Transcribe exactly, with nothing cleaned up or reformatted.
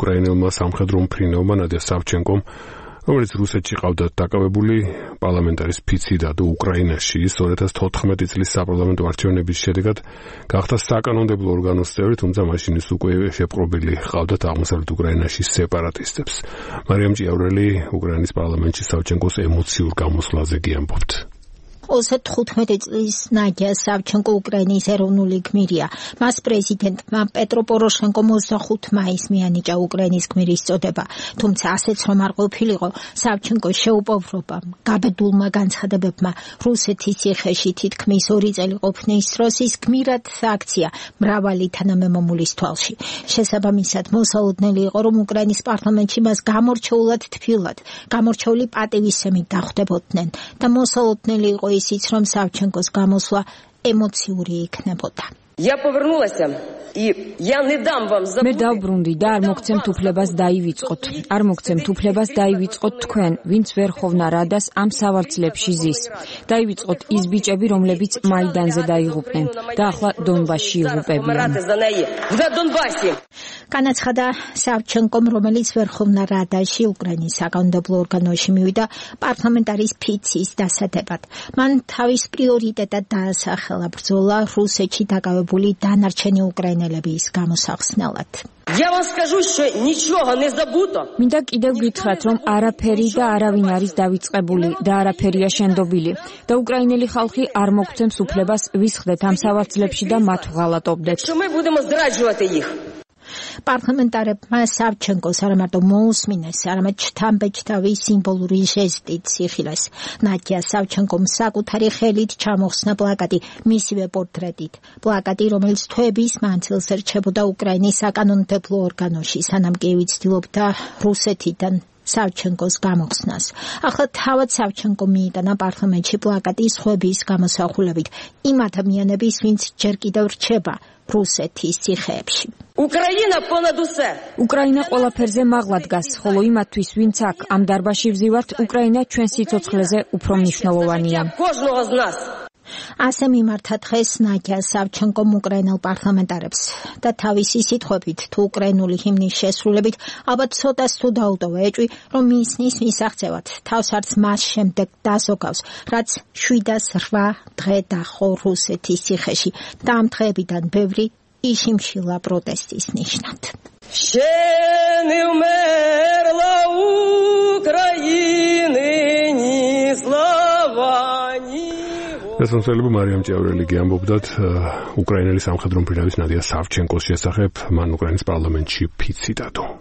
უკრაინელმა სამხედრო მფრინავმა ნადია სავჩენკომ, რომელიც რუსეთში ყავდათ დაკავებული პარლამენტარის ფიცი დადო უკრაინაში ორი ათას თოთხმეტი წლის საპარლამენტო არჩევნების შედეგად გახდა საკანონმდებლო ორგანოს წევრი, თუმცა მაშინ ის უკვე შეპყრობილი ყავდათ აღმოსავლეთ უკრაინაში სეპარატისტებს. მარიამ ჭიაურელი უკრაინის პარლამენტში სავჩენკოს ემოციურ გამოსვლაზე გიამბობთ. ოცდათხუთმეტი წლის ნადია სავჩენკო უკრაინის ეროვნული გმირია. მას პრეზიდენტმა პეტრო პოროშენკომ ოცდახუთი მაისს მიანიჭა უკრაინის გმირის წოდება. თუმცა ასეც რომ არ ყოფილიყო, სავჩენკოს შეუპოვრობამ, გაბედულმა განცხადებებმა, რუსეთის ციხეში თითქმის ორი წელი ყოფნის დროს ის გმირად აქცია მრავალი თანამემამულის თვალში. შესაბამისად, მოსალოდნელი იყო, რომ უკრაინის პარლამენტში მას გამორჩეულად თბილად, გამორჩეული პატივისცემით დახვდებოდნენ და მოსალოდნელი იყო ისიც, რომ სავჩენკოს გამოსვლა ემოციური იქნებოდა. მე დავბრუნდი და არ მოგცემთ უფლებას დაივიწყოთ. არ მოგცემთ უფლებას დაივიწყოთ თქვენ, ვინც ვერ ხოვნა რადას ამ სავარცხლებში ზის. დაივიწყოთ ის ბიჭები, რომლებიც მაიდანზე დაიღუპნენ და ახლა დონბასში იღუპებიან. განაცხადა სავჩენკომ, რომელიც ვერ ხოვნა რადაში უკრაინის საკანონმდებლო ორგანოში მივიდა პარლამენტარის ფიცის დასადებად. მან თავის პრიორიტეტად დაასახელა ბრძოლა რუსეთში დაკავებული დანარჩენი უკრაინელების გამოსახსნელად. მინდა კიდევ გითხრათ, რომ არაფერი და არავინ არის დავიწყებული და არაფერია შენდობილი და უკრაინელი ხალხი არ მოგცემს უფლებას ვისხდეთ ამ სავარცხლებში და მათ ვღალატობდეთ. პარლამენტარებმა სავჩენკოს არა მარტო მოусმინეს, არამედ ჩთამბეჭდავი სიმბოლური ჟესტით იხილეს. ნადია სავჩენკომ საკუთარი ხელით ჩამოხსნა პლაკატი მისივე პორტრეტით. პლაკატი, რომელიც თვეების მანძილს რჩებოდა უკრაინის საკანონმდებლო ორგანოში, სანამ კიევი ცდილობდა რუსეთიდან სავჩენკოს გამოხსნას. ახლა თავად სავჩენკომ მიიტანა პარლამენტში პლაკატი სხვების გამოსახულებით იმ ადამიანების, ვინც ჯერ კიდევ რჩება რუსეთის ციხეებში. უკრაინა ყველაფერზე მაღლა დგას, ხოლო იმათთვის, ვინც აქ ამ დარბაზში ვზივართ, უკრაინა ჩვენ სიცოცხლეზე უფრო მნიშვნელოვანია. ასე მიმართა დღეს ნადია სავჩენკომ უკრაინელ პარლამენტარებს და თავისი სიტყვებით თუ უკრაინული ჰიმნის შესრულებით ალბათ ცოტას თუ დაუტოვა ეჭვი, რომ მისნის მისაღწევად თავს არც მას შემდეგ დაზოგავს, რაც შვიდას რვა დღე დახო რუსეთის ციხეში და ამ დღეებიდან ბევრი იშიმშილა პროტესტის ნიშნად. ესონსელები მარიამ ჭიაურელი გიამბობდათ უკრაინელი სამხედრო მფრინავის ნადია სავჩენკოს შესახებ, მან უკრაინის პარლამენტში ფიცი დადო.